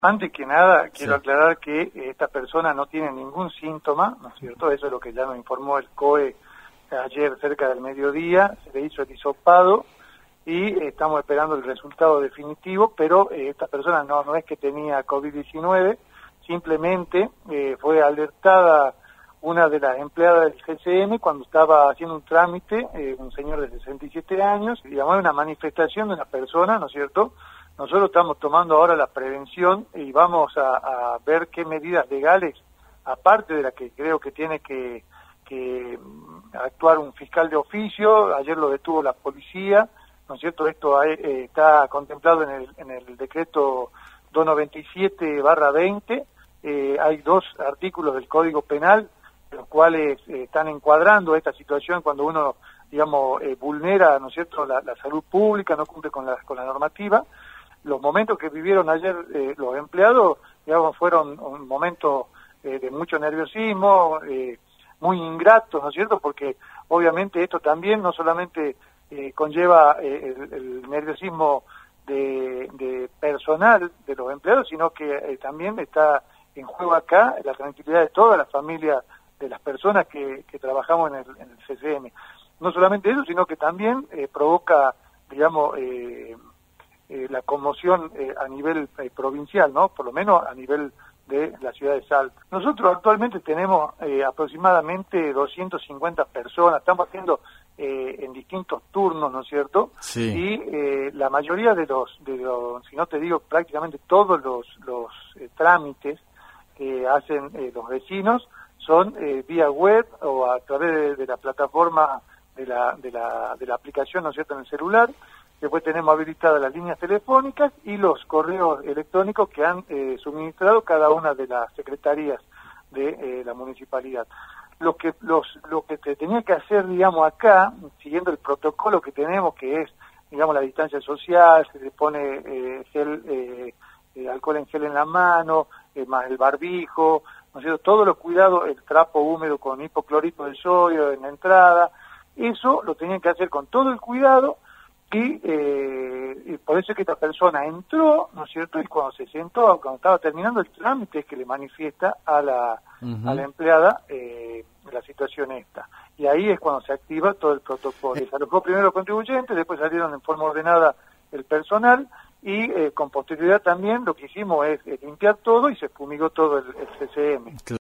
Antes que nada, quiero Sí. aclarar que esta persona no tiene ningún síntoma, ¿no es cierto? Eso es lo que ya nos informó el COE ayer cerca del mediodía, se le hizo el hisopado y estamos esperando el resultado definitivo, pero esta persona no es que tenía COVID-19, simplemente fue alertada una de las empleadas del CCM cuando estaba haciendo un trámite, un señor de 67 años, digamos, una manifestación de una persona, ¿no es cierto? Nosotros estamos tomando ahora la prevención y vamos a ver qué medidas legales, aparte de la que creo que tiene que actuar un fiscal de oficio, ayer lo detuvo la policía, ¿no es cierto? Esto está contemplado en el decreto 297/20, hay 2 artículos del Código Penal, los cuales están encuadrando esta situación cuando uno, digamos, vulnera, ¿no es cierto?, la salud pública, no cumple con la normativa. Los momentos que vivieron ayer los empleados, digamos, fueron un momento de mucho nerviosismo, muy ingratos, ¿no es cierto?, porque obviamente esto también no solamente conlleva el nerviosismo de personal de los empleados, sino que también está en juego acá la tranquilidad de toda la familia de las personas que trabajamos en el CCM. No solamente eso, sino que también provoca, digamos, la conmoción a nivel provincial, ¿no? Por lo menos a nivel de la ciudad de Salta. Nosotros actualmente tenemos aproximadamente 250 personas, estamos haciendo en distintos turnos, ¿no es cierto? Sí. Y la mayoría de los, si no te digo prácticamente todos los trámites que hacen los vecinos son vía web o a través de la plataforma de la aplicación, ¿no es cierto?, en el celular. Después tenemos habilitadas las líneas telefónicas y los correos electrónicos que han suministrado cada una de las secretarías de la municipalidad. Lo que se tenía que hacer, digamos, acá, siguiendo el protocolo que tenemos, que es, digamos, la distancia social, se le pone alcohol en gel en la mano, más el barbijo, ¿no es cierto?, todos los cuidados, el trapo húmedo con hipoclorito de sodio en la entrada, eso lo tenían que hacer con todo el cuidado. Y por eso es que esta persona entró, ¿no es cierto?, y cuando se sentó, cuando estaba terminando el trámite, es que le manifiesta a la empleada la situación esta. Y ahí es cuando se activa todo el protocolo. Se alojó primero los contribuyentes, después salieron en forma ordenada el personal, y con posterioridad también lo que hicimos es limpiar todo y se fumigó todo el CCM.